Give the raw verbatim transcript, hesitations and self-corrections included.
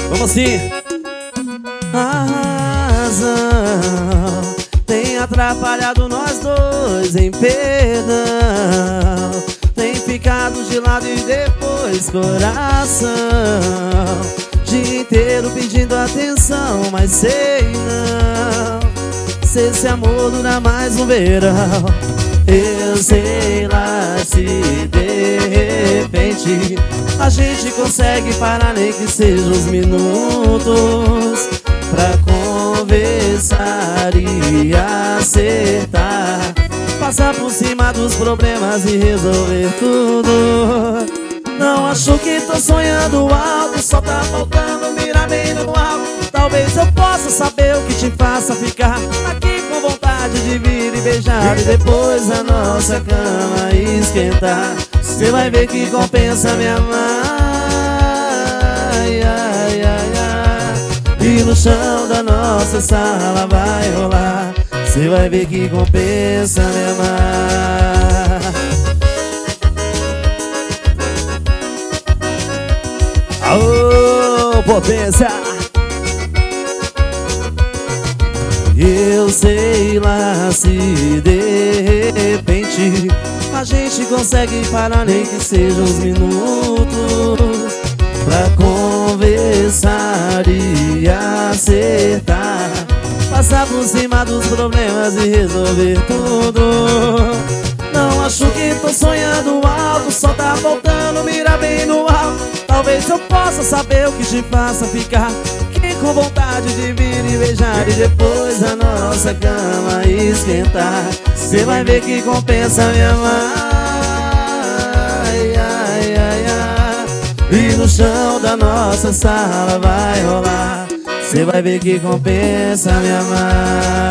Vamos assim. A razão tem atrapalhado nós dois em perdão, tem ficado de lado e depois coração, dia inteiro pedindo atenção, mas sei não, se esse amor dura mais um verão. Eu sei lá se de repente a gente consegue parar, nem que sejam uns minutos, pra conversar e acertar, passar por cima dos problemas e resolver tudo. Não acho que tô sonhando alto, só tá faltando mirar bem no alto. Talvez eu possa saber o que te faça ficar aqui com vontade de vir e beijar, e depois a nossa cama esquentar. Cê vai ver que compensa me amar. Ai, ai, ai, ai. E no chão da nossa sala vai rolar. Cê vai ver que compensa me amar. Aô, potência! Eu sei lá se de repente a gente consegue parar, nem que sejam uns minutos, pra conversar e acertar, passar por cima dos problemas e resolver tudo. Não acho que tô sonhando alto, só tá faltando mirar bem no alto. Talvez eu possa saber o que te faça ficar aqui com vontade de vir e beijar, e depois a nossa cama esquentar. Cê vai ver que compensa me amar. Ai, ai, ai, ai. E no chão da nossa sala vai rolar. Cê vai ver que compensa me amar.